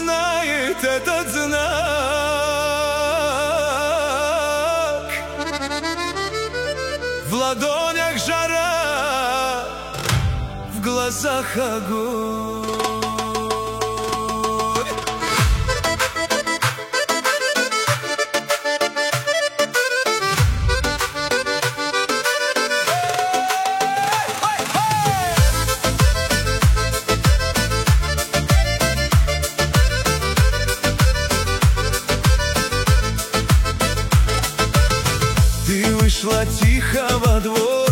знает этот знак. В ладонях жара, в глазах огонь. Вышла тихо во двор,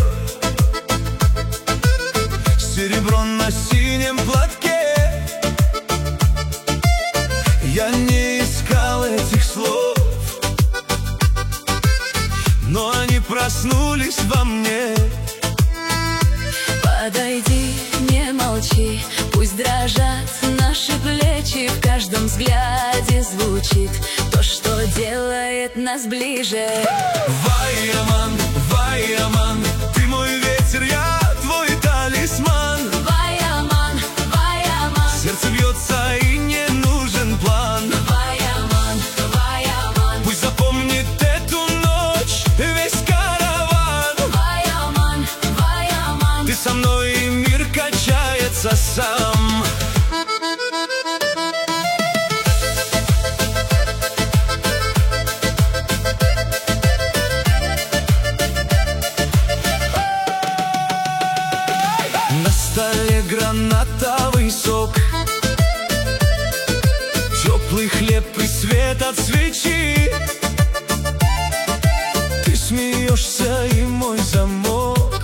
серебро на синем платке. Я не искал этих слов, но они проснулись во мне. Подойди, не молчи, пусть дрожат наши плечи. В каждом взгляде звучит то, что делает нас ближе. Вай-аман, Вай-аман, ты мой ветер, я твой талисман. Вай-аман, Вай-аман, Сердце бьется и не нужен план. Вай-аман, Вай-аман, Пусть запомнит эту ночь весь караван. Вай-аман, Вай-аман, Ты со мной, и мир качается сам. На столе гранатовый сок, теплый хлеб и свет от свечи. Ты смеешься, и мой замок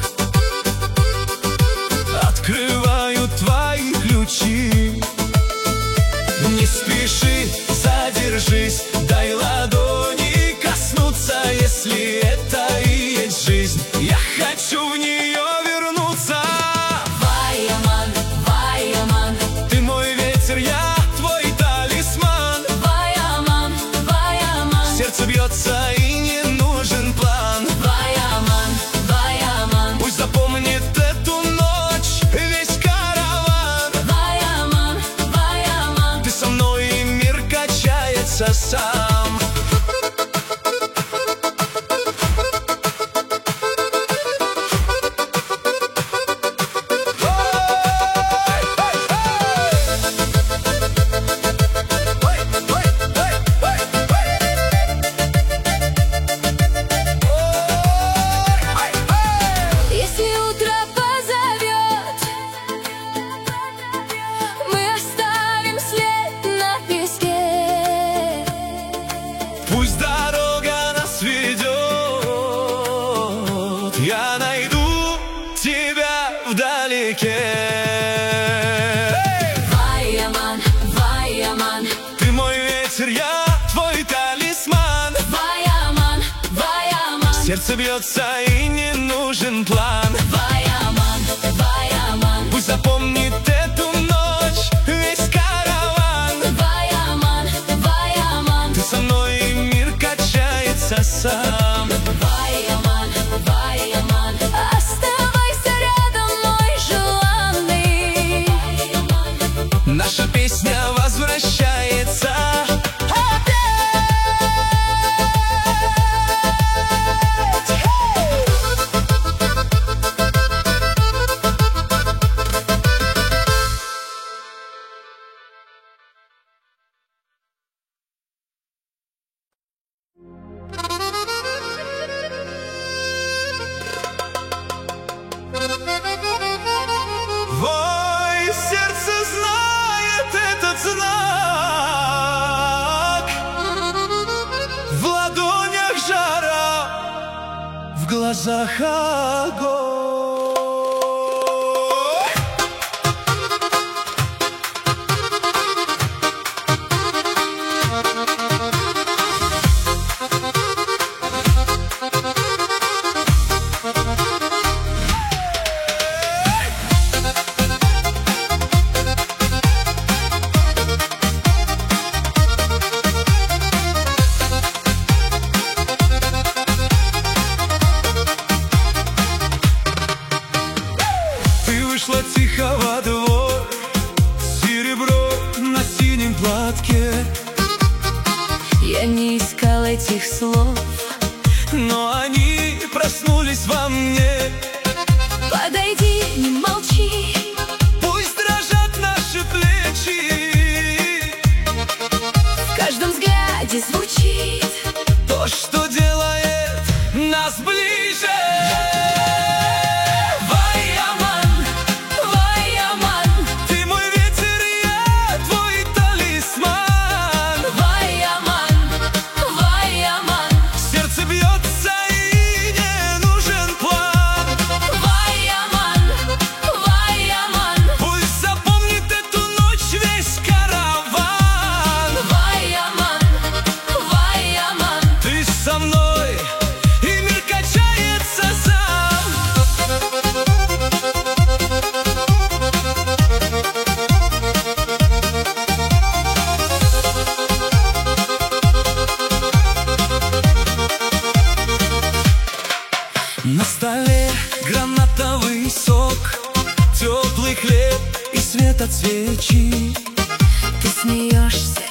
открываю твои ключи. Не спеши, задержись, дай ладони коснуться. Если это и есть жизнь, я хочу в нее вернуться. Вай-аман, Вай-аман, Ты мой ветер, я твой талисман. Вай-аман, Вай-аман, Сердце бьется и не нужен план. Вай-аман, Вай-аман, Пусть запомнит эту ночь весь караван. Вай-аман, Вай-аман, Ты со мной, и мир качается сам. если утро позовет, мы оставим след на песке. Пусть дорога нас ведет, я найду тебя вдалеке. Вай-аман, Вай-аман, Ты мой ветер, я твой талисман. Вай-аман, Вай-аман, Сердце бьется и не нужен план. Вай-аман, Вай-аман, Пусть запомнит эту ночь весь караван. Вай-аман, Вай-аман, Ты со мной, и мир качается сам. Вай-аман, Вай-аман, оставайся рядом, мой желанный. Наша песня возвращается опять. Твое сердце знает этот знак. В ладонях жара, в глазах огонь. искал этих слов, но они проснулись во мне. подойди, не молчи, Пусть дрожат наши плечи, в каждом взгляде звучит то, что делает нас ближе. Вайаман, Вайаман, Ты мой ветер, я твой талисман. Вайаман, Вайаман, Сердце бьется и не нужен план. Вайаман, Вайаман, Пусть запомнит эту ночь весь караван. Вайаман, Вайаман. Ты со мной, и мир качается сам. На столе гранатовый сок, теплый хлеб и свет от свечи. Ты смеешься,